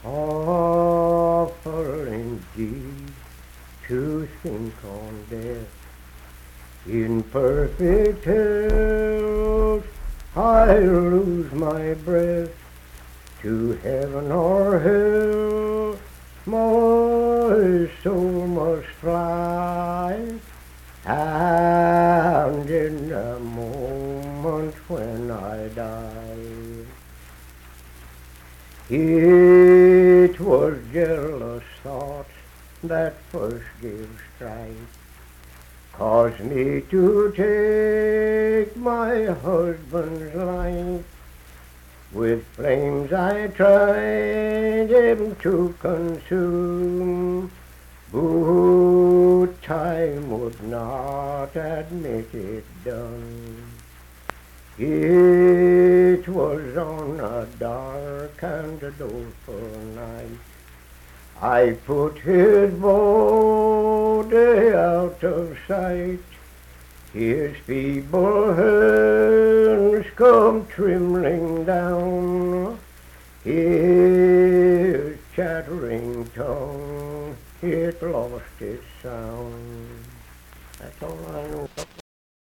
Awful indeed to think on death. In perfect health I lose my breath. To heaven or hell my soul must fly. And in the moment when I die, it was jealous thoughts that first gave strife, caused me to take my husband's life. With flames I tried him to consume, but time would not admit it done. It was on a dark and doleful night I put his body out of sight. His feeble hands come trembling down, his chattering tongue, it lost its sound. That's all I know.